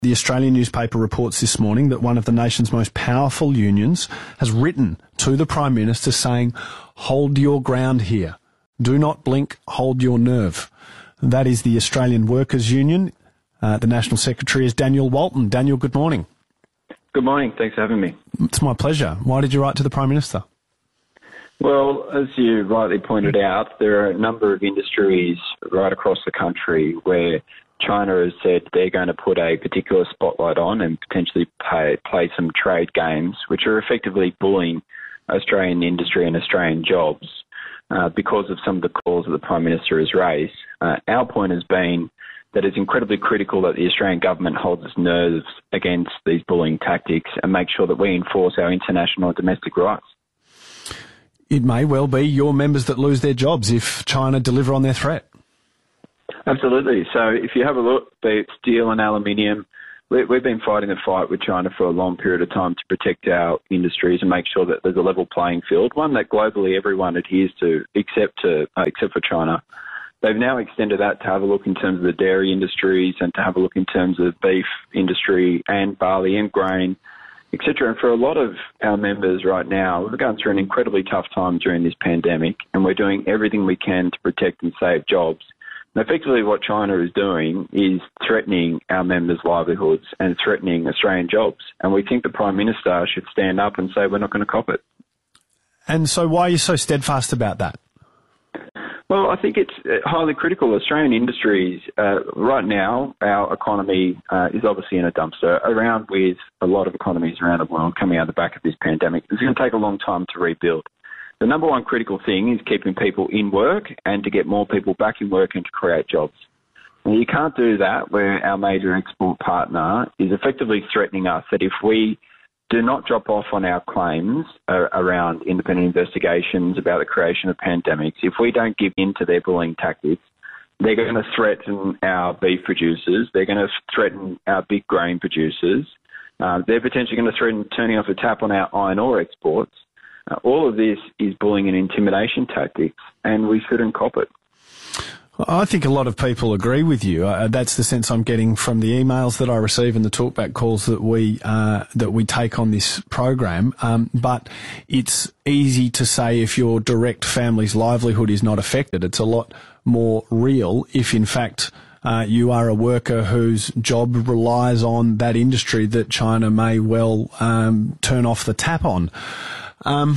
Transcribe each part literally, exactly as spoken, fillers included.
The Australian newspaper reports this morning that one of the nation's most powerful unions has written to the Prime Minister saying, hold your ground here. Do not blink, hold your nerve. That is the Australian Workers Union. Uh, the National Secretary is Daniel Walton. Daniel, good morning. Good morning. Thanks for having me. It's my pleasure. Why did you write to the Prime Minister? Well, as you rightly pointed out, there are a number of industries right across the country where China has said they're going to put a particular spotlight on and potentially pay, play some trade games, which are effectively bullying Australian industry and Australian jobs uh, because of some of the calls that the Prime Minister has raised. Uh, our point has been that it's incredibly critical that the Australian government holds its nerves against these bullying tactics and make sure that we enforce our international and domestic rights. It may well be your members that lose their jobs if China deliver on their threat. Absolutely. So if you have a look, be it steel and aluminium, we, we've been fighting the fight with China for a long period of time to protect our industries and make sure that there's a level playing field, one that globally everyone adheres to except, to, uh, except for China. They've now extended that to have a look in terms of the dairy industries and to have a look in terms of beef industry and barley and grain, et cetera. And for a lot of our members right now, we're going through an incredibly tough time during this pandemic, and we're doing everything we can to protect and save jobs. And effectively what China is doing is threatening our members' livelihoods and threatening Australian jobs. And we think the Prime Minister should stand up and say we're not going to cop it. And so why are you so steadfast about that? Well, I think it's highly critical. Australian industries, uh, right now, our economy uh, is obviously in a dumpster, around with a lot of economies around the world coming out the back of this pandemic. It's going to take a long time to rebuild. The number one critical thing is keeping people in work and to get more people back in work and to create jobs. And you can't do that where our major export partner is effectively threatening us that if we do not drop off on our claims uh, around independent investigations about the creation of pandemics, if we don't give in to their bullying tactics, they're going to threaten our beef producers, they're going to threaten our big grain producers, uh, they're potentially going to threaten turning off the tap on our iron ore exports. Uh, all of this is bullying and intimidation tactics, and we shouldn't cop it. I think a lot of people agree with you. Uh, that's the sense I'm getting from the emails that I receive and the talkback calls that we uh, that we take on this program. Um, but it's easy to say if your direct family's livelihood is not affected. It's a lot more real if, in fact, uh, you are a worker whose job relies on that industry that China may well um, turn off the tap on. Um,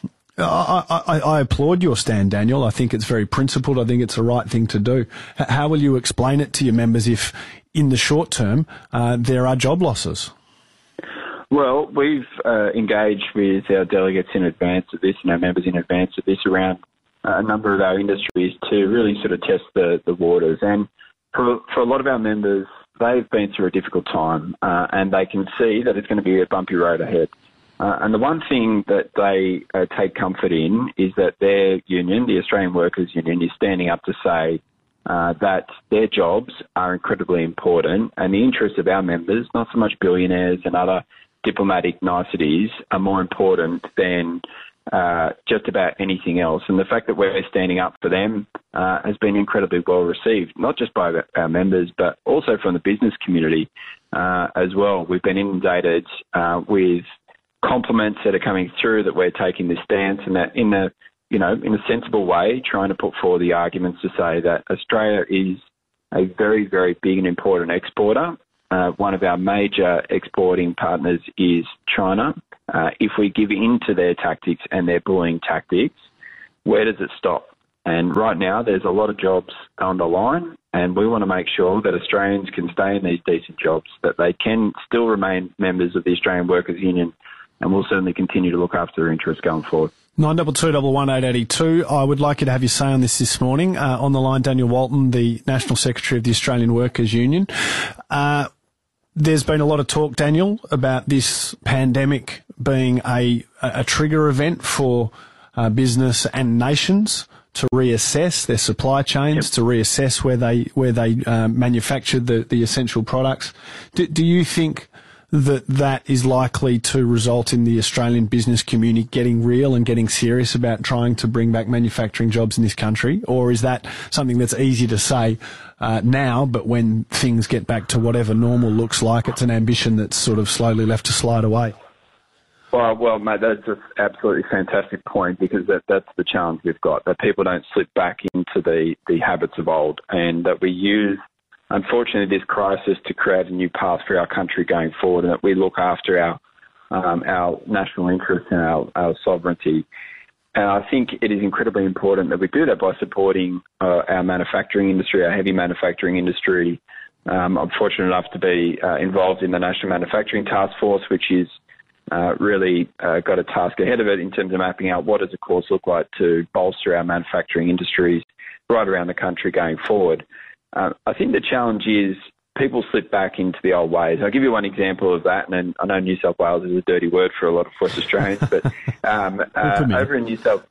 I, I, I applaud your stand, Daniel. I think it's very principled. I think it's the right thing to do. H- how will you explain it to your members if, in the short term, uh, there are job losses? Well, we've uh, engaged with our delegates in advance of this and our members in advance of this around uh, a number of our industries to really sort of test the, the waters. And for, for a lot of our members, they've been through a difficult time uh, and they can see that it's going to be a bumpy road ahead. Uh, and the one thing that they uh, take comfort in is that their union, the Australian Workers Union, is standing up to say uh, that their jobs are incredibly important and the interests of our members, not so much billionaires and other diplomatic niceties, are more important than uh, just about anything else. And the fact that we're standing up for them uh, has been incredibly well received, not just by our members, but also from the business community uh, as well. We've been inundated uh, with compliments that are coming through that we're taking this stance and that in a, you know, in a sensible way, trying to put forward the arguments to say that Australia is a very, very big and important exporter. Uh, one of our major exporting partners is China. Uh, if we give in to their tactics and their bullying tactics, where does it stop? And right now, there's a lot of jobs on the line, and we want to make sure that Australians can stay in these decent jobs, that they can still remain members of the Australian Workers Union, and we'll certainly continue to look after their interests going forward. nine two two one one eight eight two. I would like you to have your say on this this morning. Uh, on the line, Daniel Walton, the National Secretary of the Australian Workers Union. Uh, there's been a lot of talk, Daniel, about this pandemic being a, a trigger event for uh, business and nations to reassess their supply chains, yep. to reassess where they where they uh, manufactured the, the essential products. Do, do you think that that is likely to result in the Australian business community getting real and getting serious about trying to bring back manufacturing jobs in this country? Or is that something that's easy to say uh, now, but when things get back to whatever normal looks like, it's an ambition that's sort of slowly left to slide away? Well, well, mate, that's an absolutely fantastic point, because that, that's the challenge we've got, that people don't slip back into the, the habits of old, and that we use, unfortunately, this crisis to create a new path for our country going forward, and that we look after our um, our national interests and our, our sovereignty. And I think it is incredibly important that we do that by supporting uh, our manufacturing industry, our heavy manufacturing industry. Um, I'm fortunate enough to be uh, involved in the National Manufacturing Task Force, which is uh, really uh, got a task ahead of it in terms of mapping out what does the course look like to bolster our manufacturing industries right around the country going forward. Uh, I think the challenge is people slip back into the old ways. I'll give you one example of that, and I know New South Wales is a dirty word for a lot of West Australians, but um, uh, over in New South,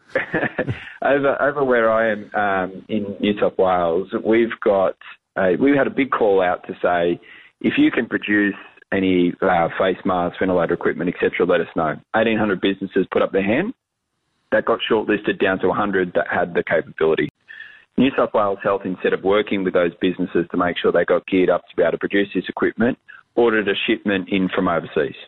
over over where I am um, in New South Wales, we've got uh, we had a big call out to say, if you can produce any uh, face masks, ventilator equipment, et cetera, let us know. eighteen hundred businesses put up their hand. That got shortlisted down to one hundred that had the capability. New South Wales Health, instead of working with those businesses to make sure they got geared up to be able to produce this equipment, ordered a shipment in from overseas.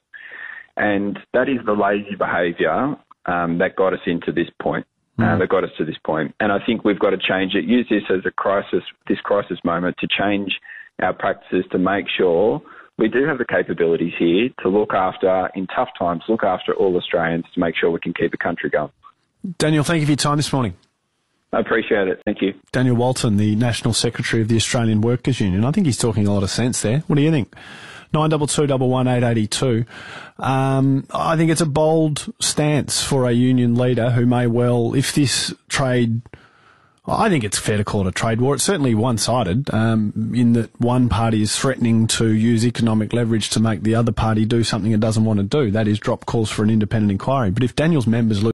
And that is the lazy behaviour um, that got us into this point, mm. uh, that got us to this point. And I think we've got to change it, use this as a crisis, this crisis moment to change our practices to make sure we do have the capabilities here to look after, in tough times, look after all Australians to make sure we can keep the country going. Daniel, thank you for your time this morning. I appreciate it. Thank you. Daniel Walton, the National Secretary of the Australian Workers Union. I think he's talking a lot of sense there. What do you think? nine two two one one eight eight two. Um, I think it's a bold stance for a union leader who may well, if this trade... I think it's fair to call it a trade war. It's certainly one-sided um, in that one party is threatening to use economic leverage to make the other party do something it doesn't want to do. That is, drop calls for an independent inquiry. But if Daniel's members lose